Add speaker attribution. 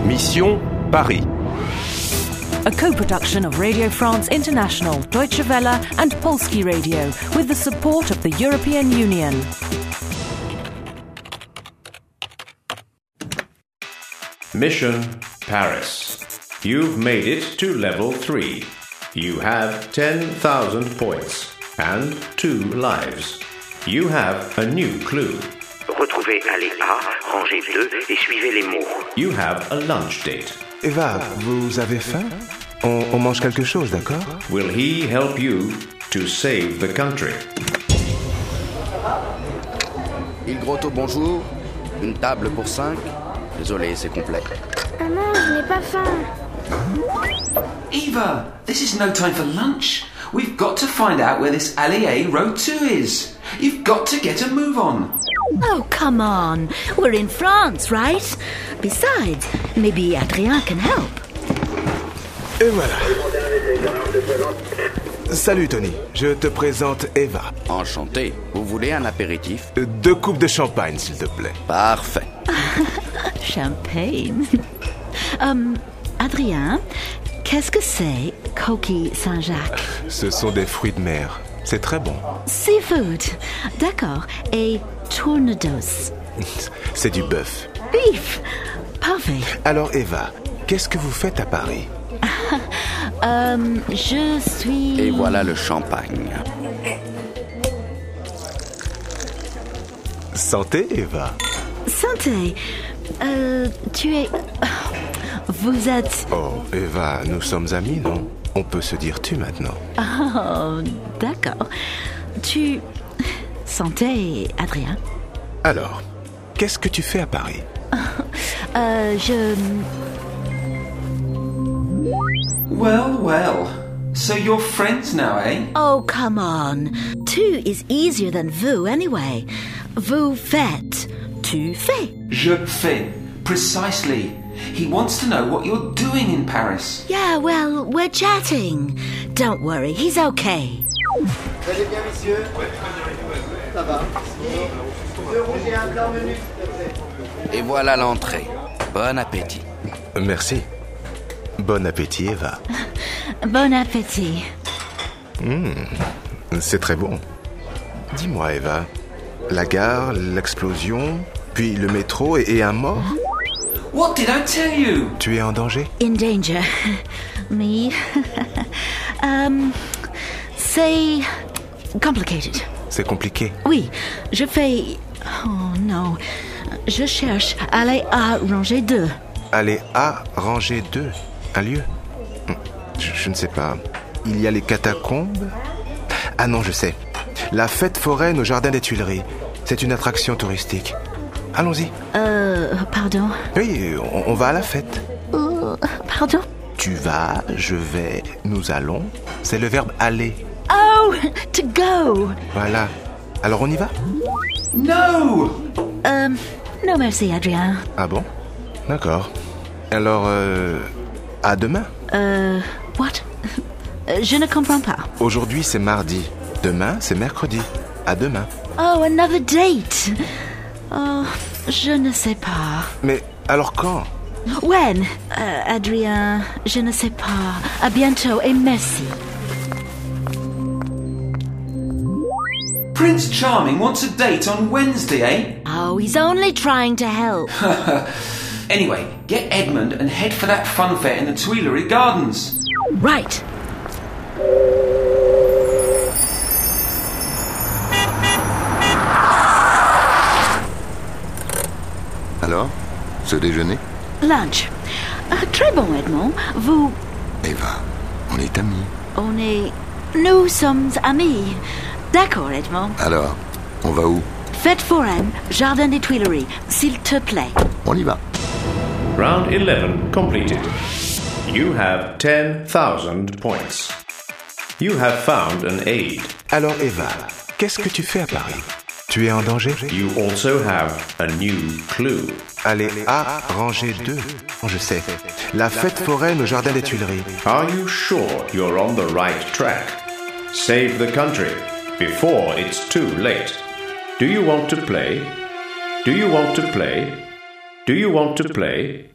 Speaker 1: Mission Paris.
Speaker 2: A co-production of Radio France International, Deutsche Welle and Polski Radio with the support of the European Union.
Speaker 3: Mission Paris. You've made it to level 3. You have 10,000 points and 2 lives. You have a new clue.
Speaker 4: Retrouvez allée A, rangée 2 et suivez les mots.
Speaker 3: You have a lunch date.
Speaker 5: Eva, vous avez faim? On mange quelque chose, d'accord?
Speaker 3: Will he help you to save the country?
Speaker 6: Il Grotto, bonjour. Une table pour 5. Désolé, c'est complet.
Speaker 7: Maman, je n'ai pas faim.
Speaker 8: Eva, this is no time for lunch. We've got to find out where this Allée A Road 2 is. You've got to get a move on.
Speaker 9: Oh, come on. We're in France, right? Besides, maybe Adrien can help.
Speaker 5: Et voilà. Salut Tony, je te présente Eva.
Speaker 6: Enchanté. Vous voulez un apéritif?
Speaker 5: 2 coupes de champagne, s'il te plaît.
Speaker 6: Parfait.
Speaker 9: Champagne. Adrien, qu'est-ce que c'est, coquille Saint-Jacques?
Speaker 5: Ce sont des fruits de mer. C'est très bon.
Speaker 9: Seafood. D'accord. Et tournedos.
Speaker 5: C'est du bœuf.
Speaker 9: Beef. Parfait.
Speaker 5: Alors Eva, qu'est-ce que vous faites à Paris?
Speaker 9: Je suis...
Speaker 6: Et voilà le champagne.
Speaker 5: Santé, Eva.
Speaker 9: Santé. Tu es... Vous êtes...
Speaker 5: Oh, Eva, nous sommes amis, non? On peut se dire tu maintenant.
Speaker 9: Oh, d'accord. Tu... Santé, Adrien.
Speaker 5: Alors, qu'est-ce que tu fais à Paris?
Speaker 9: Je...
Speaker 8: Well. So you're friends now, eh?
Speaker 9: Oh, come on. Tu is easier than vous anyway. Vous faites. Tu fais.
Speaker 8: Je fais. Precisely. He wants to know what you're doing in Paris.
Speaker 9: Yeah, well, we're chatting. Don't worry, he's okay.
Speaker 10: Vous allez bien, messieurs? Ça va. 2 rouges et un blanc menu, s'il te plaît.
Speaker 6: Et voilà l'entrée. Bon appétit.
Speaker 5: Merci. Bon appétit, Eva.
Speaker 9: Bon appétit.
Speaker 5: C'est très bon. Dis-moi, Eva, la gare, l'explosion, puis le métro et un mort?
Speaker 8: What did I tell you?
Speaker 5: Tu es en danger?
Speaker 9: In danger. Me. C'est complicated.
Speaker 5: C'est compliqué.
Speaker 9: Oui, je fais... Oh non. Je cherche Allée A, rangée 2.
Speaker 5: Allée A, rangée 2. Un lieu? Je ne sais pas. Il y a les catacombes? Ah non, je sais. La fête foraine au jardin des Tuileries. C'est une attraction touristique. Allons-y.
Speaker 9: Pardon?
Speaker 5: Oui, on va à la fête.
Speaker 9: Pardon?
Speaker 5: Tu vas, je vais, nous allons. C'est le verbe aller.
Speaker 9: Oh, to go.
Speaker 5: Voilà. Alors on y va?
Speaker 8: No!
Speaker 9: Non merci, Adrien.
Speaker 5: Ah bon? D'accord. Alors, à demain.
Speaker 9: What? Je ne comprends pas.
Speaker 5: Aujourd'hui, c'est mardi. Demain, c'est mercredi. À demain.
Speaker 9: Oh, another date. Oh, je ne sais pas.
Speaker 5: Mais alors quand?
Speaker 9: When? Adrien, je ne sais pas. À bientôt et merci.
Speaker 8: Prince Charming wants a date on Wednesday, eh?
Speaker 9: Oh, he's only trying to help.
Speaker 8: Anyway, get Edmund and head for that fun fair in the Tuileries Gardens.
Speaker 9: Right.
Speaker 11: Alors, ce déjeuner?
Speaker 9: Lunch. Très bon, Edmond. Vous...
Speaker 11: Eva, on est amis.
Speaker 9: On est... Nous sommes amis. D'accord, Edmond.
Speaker 11: Alors, on va où?
Speaker 9: Fête foraine, jardin des Tuileries, s'il te plaît.
Speaker 11: On y va.
Speaker 3: Round 11 completed. You have 10,000 points. You have found an aid.
Speaker 5: Alors Eva, qu'est-ce que tu fais à Paris? Tu es en danger?
Speaker 3: You also have a new clue.
Speaker 5: Allez, A, rangée 2. Je sais. La fête foraine au jardin des Tuileries.
Speaker 3: Are you sure you're on the right track? Save the country before it's too late. Do you want to play? Do you want to play? Do you want to play?